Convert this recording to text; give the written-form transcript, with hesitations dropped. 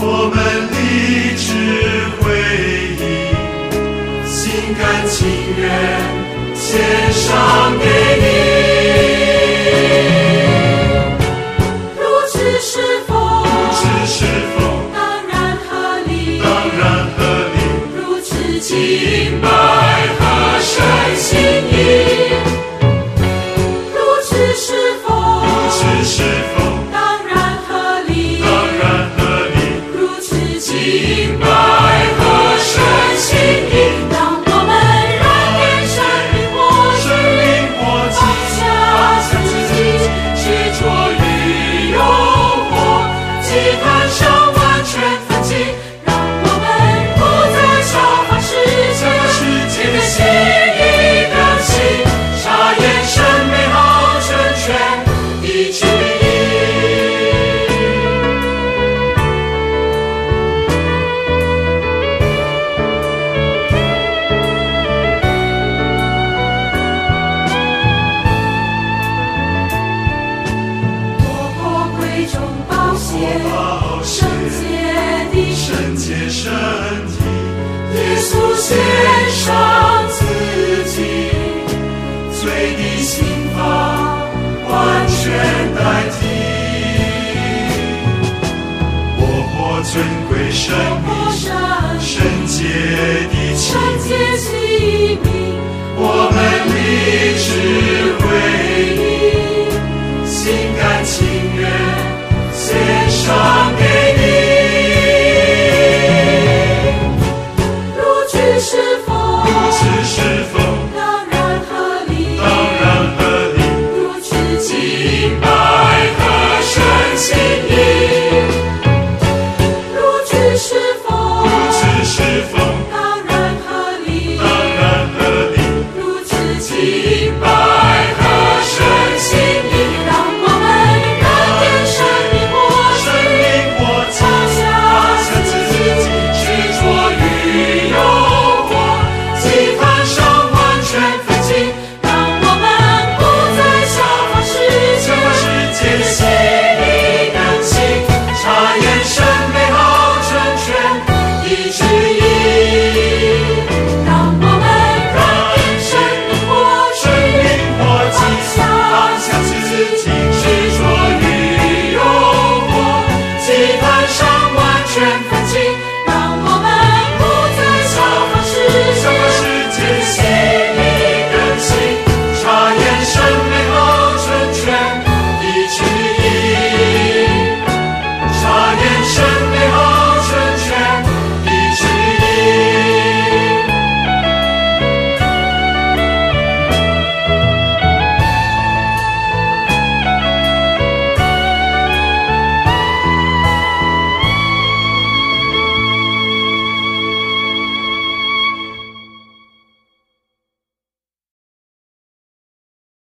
我们立志回应，心甘情愿献上给你。如此侍奉，当然合理，如此敬拜合神心意。如此侍奉，当然合理，如此敬拜合神心意。让我们燃点生命火，放下自己，执着于诱惑，祭坛上完全分尽。让我们不再效法世界的心意更新，查验神美好成全的旨意。活泼贵重宝血，圣洁身体，耶稣献上自己，罪的刑罚完全代替。活泼尊贵生命，圣洁的器皿，我们立志